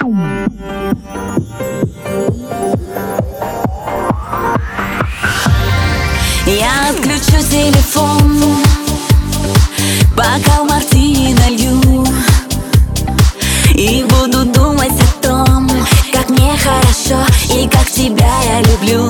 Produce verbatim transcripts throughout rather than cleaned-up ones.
Я отключу телефон, бокал мартини налью и буду думать о том, как мне хорошо и как тебя я люблю.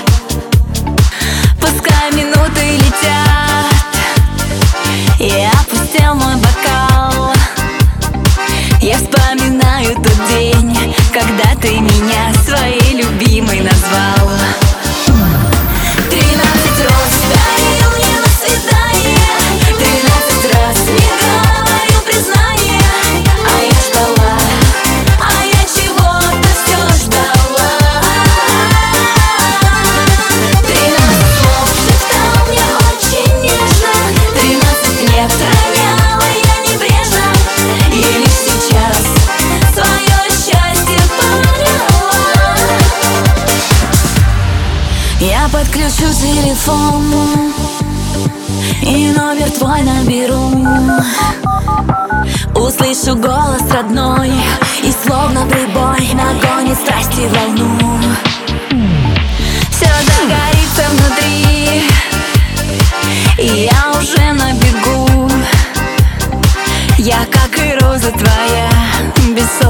Пускай минуты летят, и опустел мой бокал. Я вспоминаю тот день, когда ты меня своей любимой назвал. Тринадцать роз дарил мне на свидание, тринадцать раз не говорил признания. А я ждала, а я чего-то все ждала. Тринадцать слов шептал мне очень нежно, тринадцать лет роняла я небрежно. И лишь сейчас свое счастье поняла. Я подключу телефон и номер твой наберу. Услышу голос родной, и словно прибой нагонит страсти волну. Все загорится внутри, и я уже на бегу. Я, как и роза твоя, без